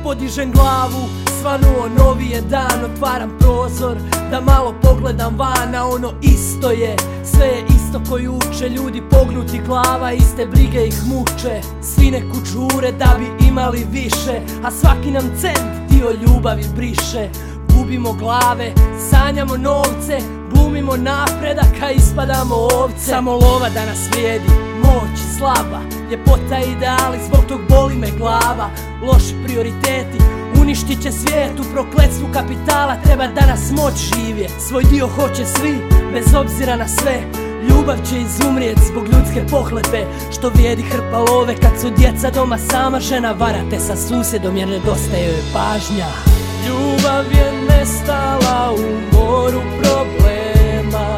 podižem glavu, svanuo novi je dan, otvaram prozor da malo pogledam van, a ono isto je, sve je isto ko juče, ljudi pognuti glava, iste brige ih muče, svi neku žure da bi imali više, a svaki nam cent dio ljubavi briše. Gubimo glave, sanjamo novce, glumimo napredak, a ispadamo ovce. Samo lova da nas vrijedi, moć slaba, ljepota ideali, zbog tog boli me glava. Loši prioriteti uništit će svijet, u prokletstvu kapitala treba da nas moć živje. Svoj dio hoće svi, bez obzira na sve, ljubav će izumrijet zbog ljudske pohlepe. Što vrijedi hrpa love kad su djeca doma, sama žena varate sa susjedom jer nedostaje joj pažnja. Ljubav je nestala u moru problema,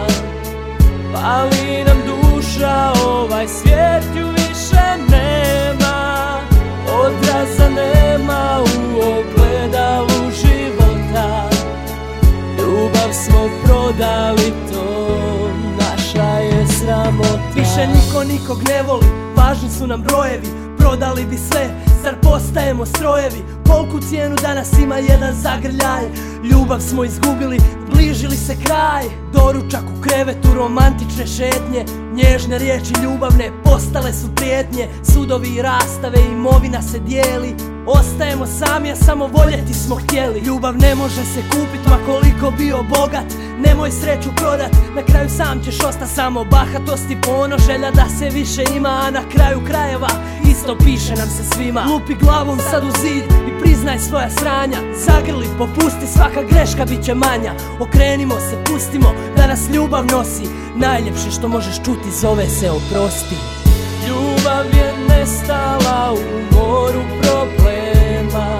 pali nam duša, ovaj svijet ju više nema. Odraza nema u ogledalu života, ljubav smo prodali, to naša je sramota. Više niko nikog ne voli, važni su nam brojevi, prodali bi sve, zar postajemo strojevi? Kolku cijenu danas ima jedan zagrljaj? Ljubav smo izgubili, bližili se kraj. Doručak u krevetu, romantične šetnje, nježne riječi ljubavne postale su prijetnje. Sudovi i rastave, imovina se dijeli, ostajemo sami, a samo voljeti smo htjeli. Ljubav ne može se kupit, ma koliko bio bogat, nemoj sreću prodat, na kraju sam ćeš ostat. Samo bahatost i ponos, želja da se više ima, a na kraju krajeva isto piše nam se svima. Lupi glavom sad u zid i priznaj svoja sranja, zagrli, popusti, svaka greška bit će manja. Okrenimo se, pustimo da nas ljubav nosi, najljepše što možeš čuti zove se oprosti. Ljubav je nestala u moru problema,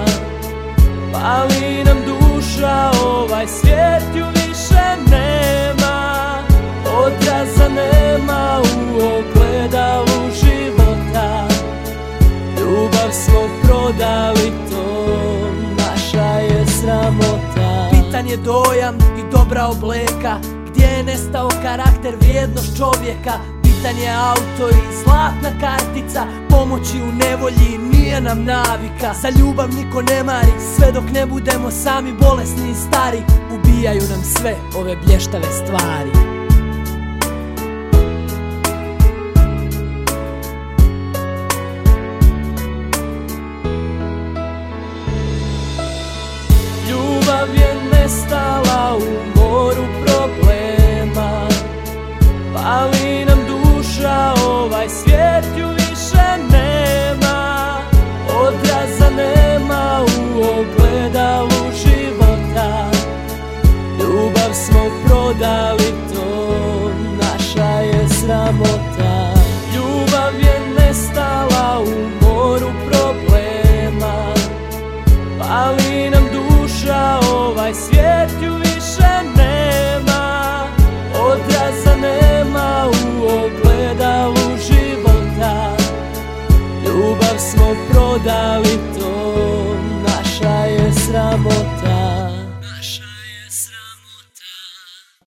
pali nam duša, ovaj svijet ju više nema. Odraza nema u ogledalu života, ljubav smo prodali, to naša je sramota. Bitan je dojam i dobra obleka, gdje je nestao karakter, vrijednost čovjeka. Bitan je auto i zlatna kartica, pomoći u nevolji nije nam navika. Za ljubav niko ne mari, sve dok ne budemo sami bolesni i stari. Ubijaju nam sve ove blještave stvari. Ljubav je nestala u